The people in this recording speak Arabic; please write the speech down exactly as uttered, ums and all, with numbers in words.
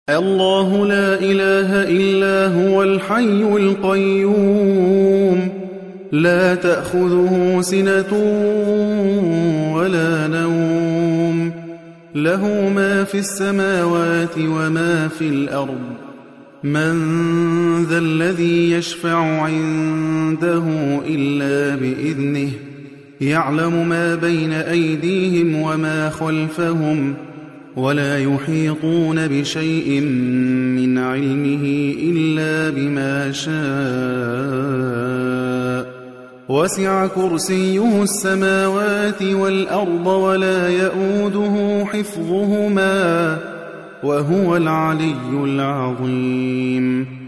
الله لا إله إلا هو الحي القيوم لا تأخذه سنة ولا نوم له ما في السماوات وما في الأرض من ذا الذي يشفع عنده إلا بإذنه يعلم ما بين أيديهم وما خلفهم ولا يحيطون بشيء من علمه إلا بما شاء وسع كرسيه السماوات والأرض ولا يؤوده حفظهما وهو العلي العظيم